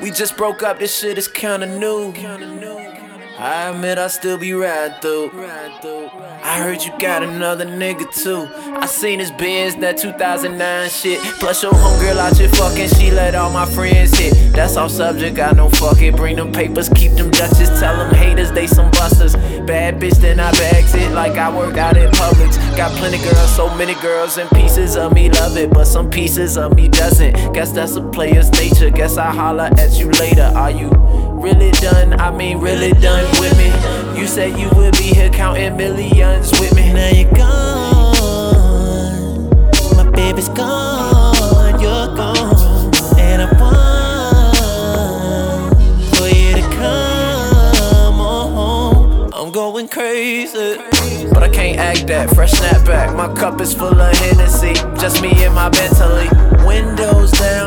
We just broke up, this shit is kinda new. I admit I still be riding through. I heard you got another nigga too. I seen his Benz, that 2009 shit. Plus your homegirl out here fucking, she let all my friends hit. That's off subject, I know fuck it. Bring them papers, keep them Dutches. Tell them haters they some busters. Bad bitch, then I bags it like I work out in Publix. Got plenty girls, so many girls, and pieces of me love it, but some pieces of me doesn't. Guess that's a player's nature. Guess I holler at you later. Are you really done? I mean really done with me? You said you would be here counting millions with me. Now you're gone, my baby's gone, you're gone. And I want for you to come on home. I'm going crazy, but I can't act that. Fresh snapback, my cup is full of Hennessy. Just me and my Bentley. Windows down.